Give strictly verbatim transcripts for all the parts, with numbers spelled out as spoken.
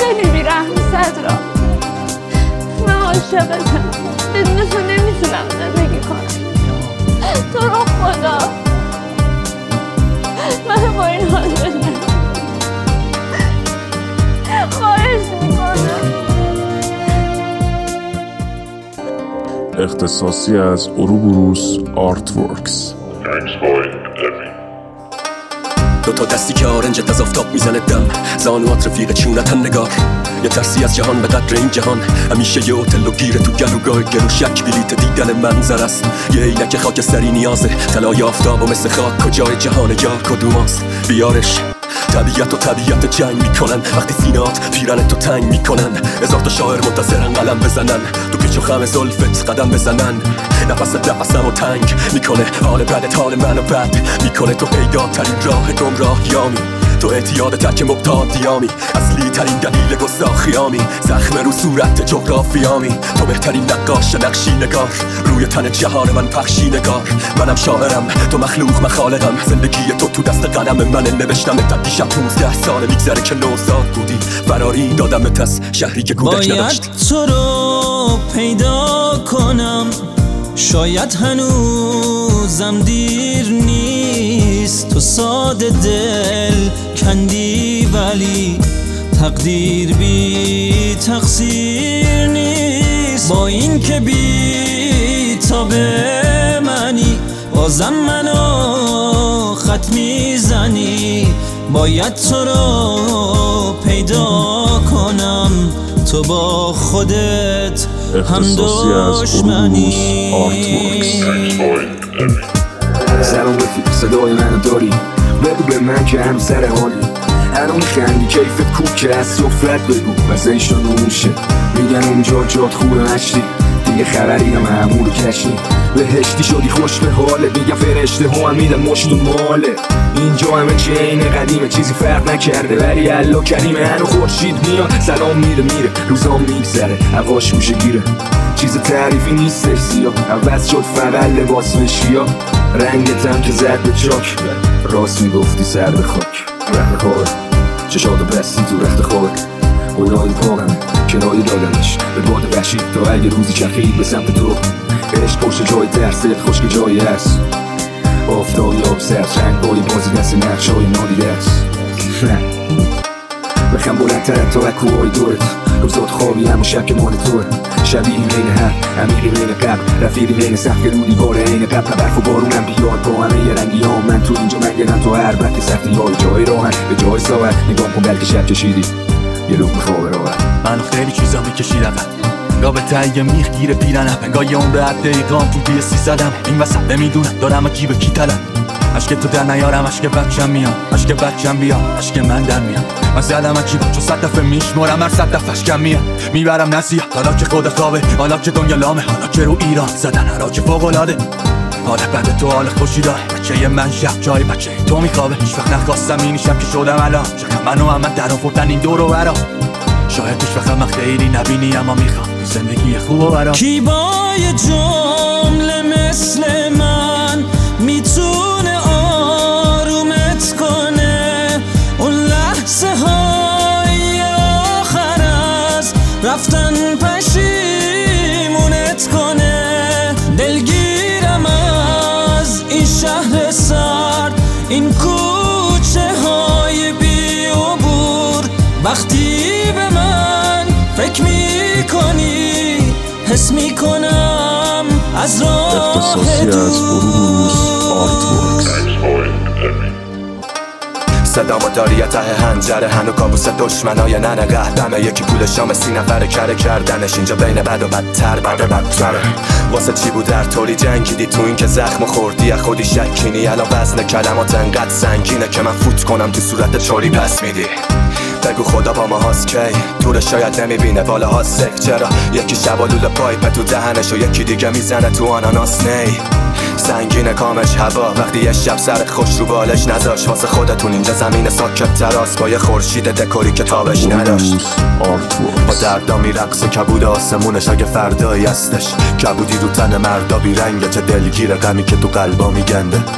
خیلی بیرحمی صدرا. من عاشقتم، بدون تو نمیتونم زندگی کنم. تو رو خدا من با این حال بزن، خواهش میکنم. اختصاصی از اوروبوروس آرت ورکس. دو تا دستی که آرنجت از آفتاب میزنه دم، زانوات رفیق چونتن نگار. یه ترسی از جهان به قدر این جهان، همیشه یه هتل و گیره تو گلوگاه گلو شک بلیت دیدن منظر است. یه عینک خاکستری نیازه، طلای آفتاب و مثل خاک کجای جهان یار کدوماست. بیارش طبیعت و طبیعت جنگ میکنن، وقتی سینات پیرن تو تنگ میکنن. هزار تا شاعر منتظرن قلم بزنن، تو پیچ و خم زلفت قدم بزنن. نفست نفسمو تنگ میکنه، حال بدت حال منو بد میکنه. تو پیداترین راه گمراهیامی، تو اعتیاد ترک مبتادیامی، اصلی ترین دلیل گستاخیامی، زخم رو صورت جغرافیامی. تو بهترین نقاش نقشی نگار، روی تن جهان من پخشی نگار. منم شاعرم تو مخلوق مخالقم، زندگی تو تو دست قلم من نوشتم. تا دیشب پونزده ساله میگذره که نوزاد بودی، فراری دادمت از شهری که کودک نداشت. باید تو رو پیدا کنم، شاید هنوزم دیر نیست. تو ساده دل کندی ولی تقدیر بی تقصیر نیست. با این که بی تاب منی، بازم منو خط میزنی. باید تو رو پیدا کنم، تو با خودت هم دشمنی. سلام رفیق، صدای منو داری؟ بگو به من که هم سر حالی. الان خندی کیفت کوک که از سفرت بگو واسه ایشون نموشه. میگن اونجا جات خوبه مشتی، دیگه خبری هم معمول کشی. بهشتی شدی خوش به حاله، میگم فرشته هم میدن مشت و ماله. اینجا همه چین قدیمه، چیزی فرق نکرده ولی الله کریمه. هنو خورشید میاد سلام میده میره، روزام میگذره هواش گوشه گیره. چیز تعریفی نیستش زیاد، عوض شد فقط لباس وشیا. رنگتم که زد به چاک، راست میگفتی سر به خاک. رخت خوابه چشاد و پستی تو رخت خوابه، قولای پاقمه کنایه دادنش به باد وحشی. تا اگه روزی چرخید به سمت تو، عشق پشت جای ترست خشک جایی هست. آفتابی آب سر چنگ بایی بازی دست نقش های نادیده است. بخم بلندتر تا کوهای دورت، روزات خوابی همون شب که مال توه. شبیه بین هم امیری بین قبل، رفیقی بین سخت رو دیواره این قبل. برف و بارونم بیاد با همه یه رنگی ها، من تو اینجا منگنم تو هر بد سختی های جای راهن به جای ساعت. نگاه کن بلکه شب کشیدی یه لقمه خواب راحت. منو خیلی چیزا میکشید عقب، انگاه به تایی میخ گیره پیرنم، انگاه یه عمر هر دقیقام تو دیه سی زدم. این وسط نمیدونم دارم و جیب کی طلب. عشق تو در نیارم، عشق بچم میام، عشق بچم بیام، عشق من در میام. من زدم از جیبم چون صد دفعه میشمارم، هر صد دفعه اشکم میام. میبرم نصیحت حالا که خود خوابه، حالا که دنیا لامه، حالا که رو ایران زدن حراج فوق‌العاده. حال بده تو حال خوشی داره، بچه من شب جای بچه تو میخوابه. هیچ وقت نخواستم اینیشم که شدم الان، شاید منو هم من در آوردن این دور و برا. شاید هیچ وقت من خیلی نبینی اما میخوام زندگی خوب و برا. کی با یه جمله مثل من میتونه آرومت کنه؟ اون لحظه های آخر از رفتن پشیمونت کنه. دلگیرم از این شهر سرد، این کوچه های بی عبور. وقتی به من فکر میکنی حس میکنم از راه دور. صدامو داری ته هنجره، هنو کابوس دشمنای ننه قهدمه. یکی پول شام سی نفر کره کردنش، اینجا بین بد و بدتر بده بدتره. واسه چی بود در طوری جنگیدی تو این که زخم خوردی از خودی شکینی؟ الان وزن کلمات انقدر سنگینه که من فوت کنم تو صورت چوری پس میدی. بگو خدا با ما هاست کی، دور شاید نمیبینه بالا ها سک. چرا یکی شبالول پایپ تو دهنش و یکی دیگه میزنه تو آناناس نی. سنگین کامش هوا وقتی یه شب سر خوش رو بالش نذاش. واسه خودتون اینجا زمین ساکت تراس با یه خورشید دکوری که تابش نداشت. با دردا میرقص کبود آسمونش اگه فردایی هستش. کبودی رو تن مردا بی رنگه، چه دلگیر غمی که تو قلبا میگنده.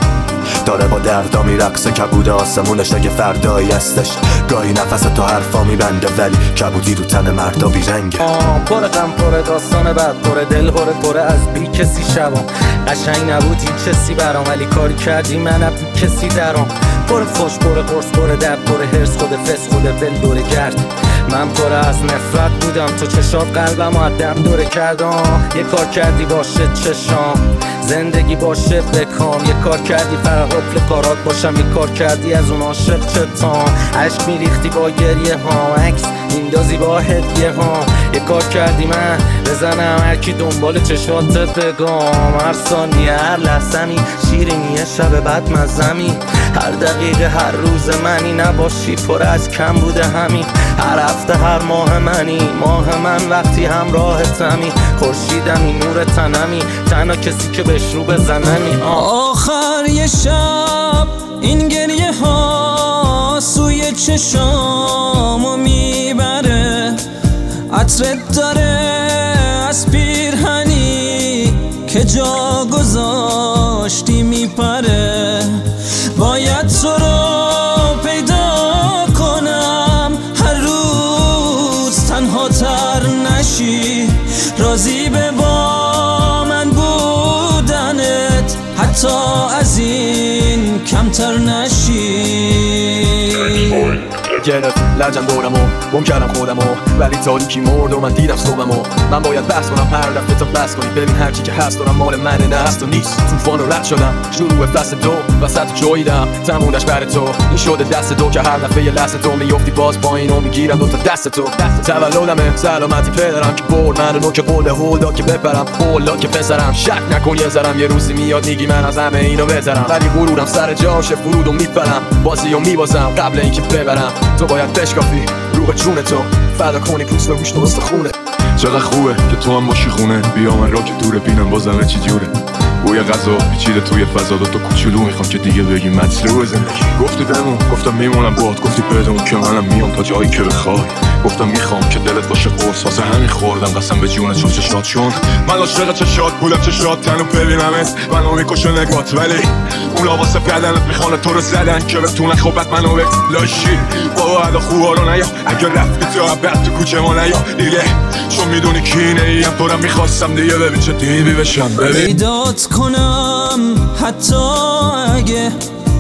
داره با دردا میرقصه کبود آسمونش اگه فردایی هستش. گاهی نفس تو حرفا میبنده ولی کبودی رو تن مردا بیرنگه. پر غم پر داستان بد پر دل پر پر از بی کسی شبام. قشنگ نبود هیچ کسی برام ولی کاری کردی من اب بی کسی درام. پر فش پر قرص پر درد پر هرس خود فس خود ول دوره گرد. من پر از نفرت بودم تو چشات قلبم و دم دوره کردم. یه کار کردی باشه چشام زندگی باشه بکام. یه کار کردی فرق حفل کارات باشم. یه کار کردی از اون عاشق چتام. عشق میریختی با گریه ها عکس میندازی با هدیه ها. یه کار کردی من بزنم هرکی دنبال چشاتت بگم. هر ثانیه هر لحظمی شیرینیه شب بعد مزمی. هر دقیقه هر روز منی نباشی پر از کم بوده همین. هر هفته هر ماه منی ماه من وقتی همراهتمی. خورشیدمی نور تنمی تنها کسی که بهش رو بزنمی. آخر یه شب این گریه ها سوی چشامو میبره. عطرت داره از پیرهنی که جا گذاشتی میپره. باید تو رو پیدا کنم هر روز تنها تر نشی. راضی به با من بودنت حتی از این کمتر نشی. گرفت لجن دورمو گم کردم خودمو ولی تاریکی مرد و من دیدم صبحمو. من باید بحث کنم هر دفعه تا بس کنی ببین هرچی که هست دارم مال منه نه هست و نیست. طوفان رو رد شدم شروع فصل دو وسط جاییدم تمونش بر تو. این شده دست تو که هر دفعه یه لحظه تو میفتی باز پایین و میگیرم دوتا دست تو. تولدمه سلامتی پدرم که برد من رو نوک قول هولدا که بپرم قولا که پسرم. شک نکن یه ذرم یه روزی میاد میگی من از همه اینو بهترم. ولی غرورم سر جاشه فرودو میپرم بازی و میبازم قبل اینکه ببرم. تو باید بشکافی رو به جون تو فدا کنی پوست و گوشت و استخونه. چقدر خوبه که تو هم باشی خونه. بیا من را که دوره بینم بازم چی جوره. بوی غذا پیچیده توی فضا دوتا کوچولو میخوام که دیگه بگی مطلوب زندگی. گفتی بمون گفتم میمونم باهات. گفتی بدون که منم میام تا جایی که بخوای. گفتم میخوام که دلت باشه قرص واسه همین خوردم قسم به جونت چون چشات چون من عاشق چشات بودم. چشات تنو ببینمت منو میکشه نگات ولی اونا واسه بدنت میخوانه تو رو زدن که بتونن خوبت منو بک لاشی. بابا ادا خوبا رو نیا اگه رفتی تو بعد تو کوچه ما نیا دیگه چون میدونی کی نیم. تو رو میخواستم دیگه ببین چه دیوی بشم. ببین پیدات کنم حتی اگه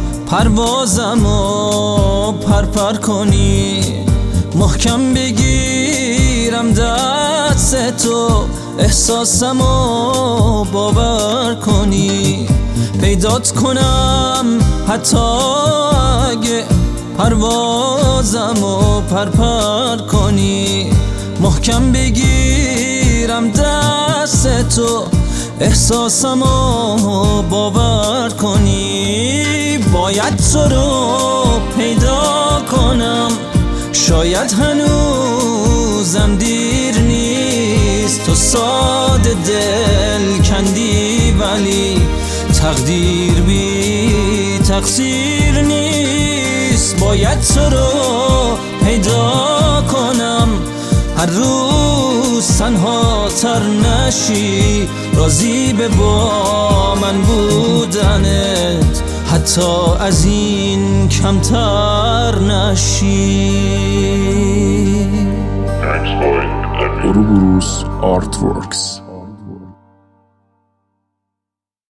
پروازمو پرپر کنی. محکم بگیرم دست تو احساسمو باور کنی. پیدات کنم حتی اگه پروازمو پرپر کنی. محکم بگیرم دست تو احساسمو باور کنی. باید تو رو پیدا کنم شاید هنوزم دیر نیست. تو ساده دل کندی ولی تقدیر بی تقصیر نیست. باید تو رو پیدا کنم هر روز تنها تر نشی. راضی به با من بودنت حتی از این کمتر نشی. اوروبروس آرتورکس.